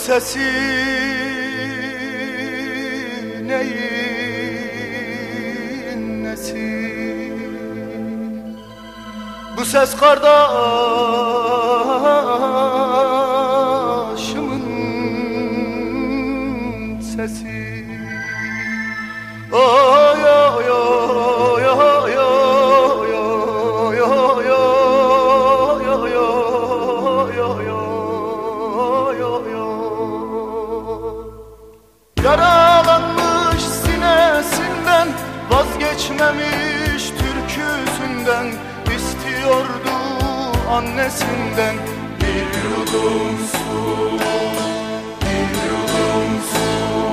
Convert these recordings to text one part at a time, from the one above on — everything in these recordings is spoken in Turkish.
sesi neyin nesi? Bu ses kardeşimin sesi. Oy oy oy oy oy oy oy yaralanmış sinesinden, vazgeçmemiş türküsünden, istiyordu annesinden bir yudum su, bir yudum su.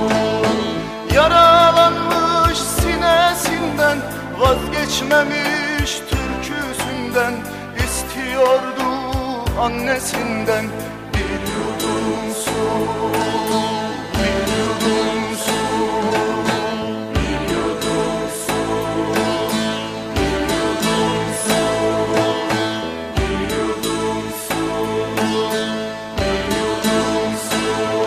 Yaralanmış sinesinden, vazgeçmemiş türküsünden, istiyordu annesinden bir yudum su, bir yudum su, bir yudum su, bir yudum su, bir yudum su, bir yudum su.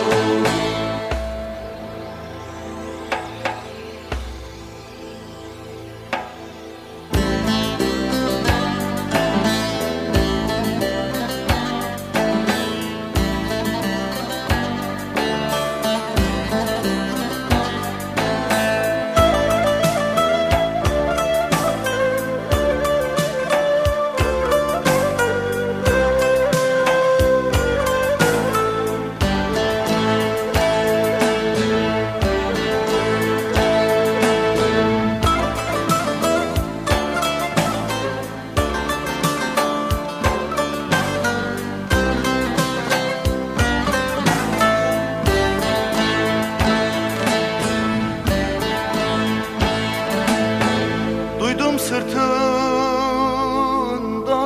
Sırtından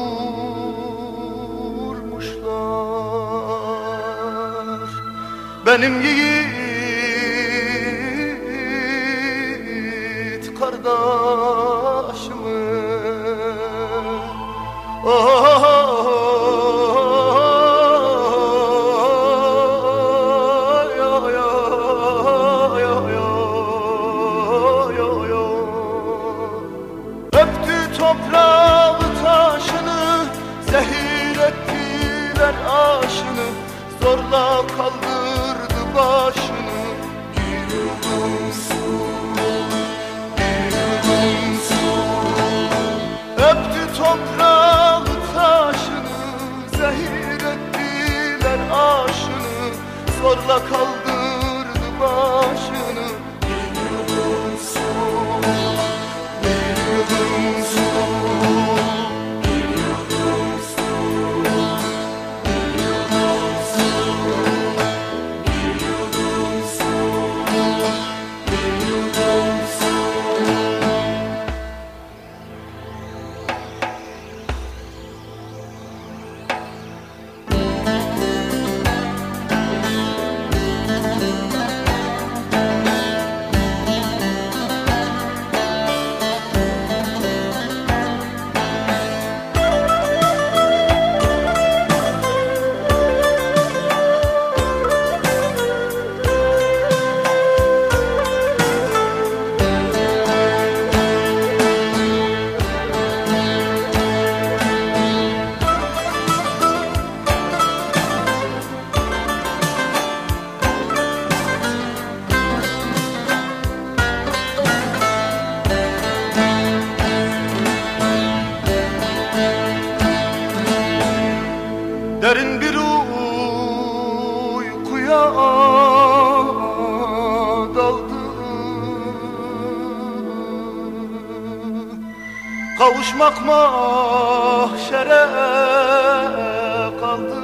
vurmuşlar benim yiğit kardeşimi. Toprağı taşını, zehir ettiler aşını, zorla kaldırdı başını. Bir yudum su, bir yudum su. Öptü toprağı taşını, zehir ettiler aşını, zorla kaldırdı başını. Bir yudum su, bir yudum su. Derin bir uykuya daldı, kavuşmak mahşere kaldı.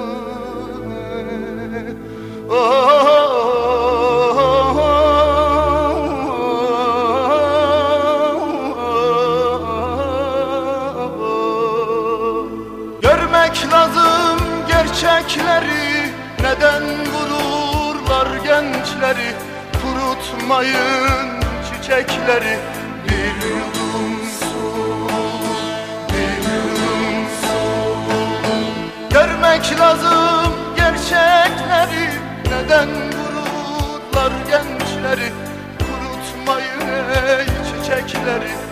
Görmek lazım gerçekleri, neden vururlar gençleri? Kurutmayın çiçekleri. Bir yudum su, bir yudum su. Görmek lazım gerçekleri, çiçekleri, kurutmayın ey çiçekleri.